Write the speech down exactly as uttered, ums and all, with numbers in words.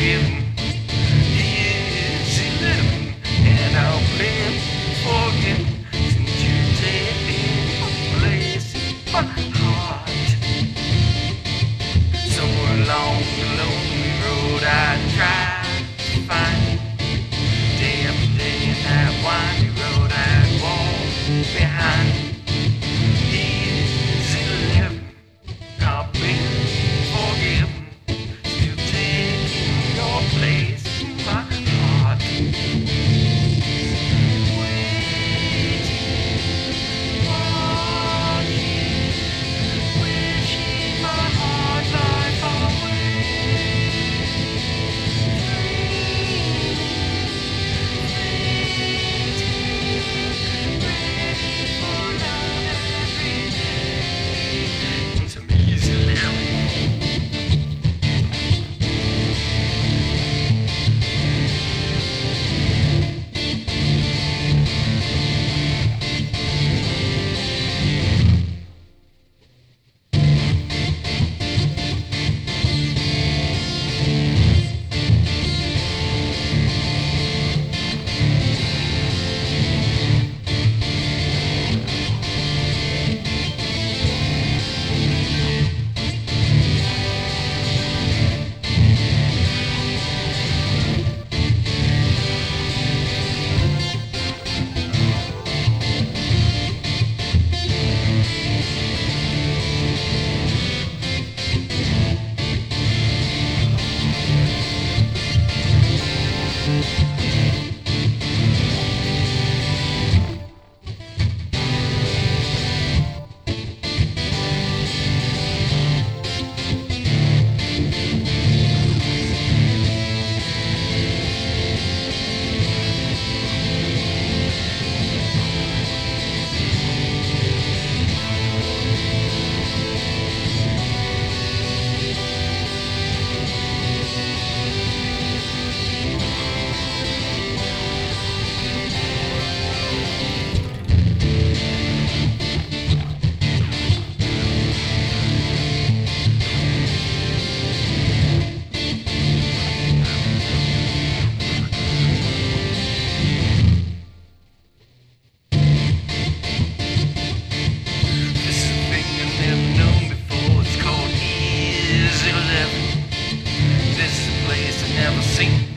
forgiven. Years eleven, and I'll been forgiven since you take place in my heart. Somewhere along the lonely road I tried to find. Day after day in that windy road I'd walk behind. Years eleven, I've been forgiven, still taking your place in my heart. Waiting, watching, wishing my heart life away. Dreaming, ready for love every day. It's amazing living. This is a thing I've never known before. It's called Years eleven. This is a place I've never seen.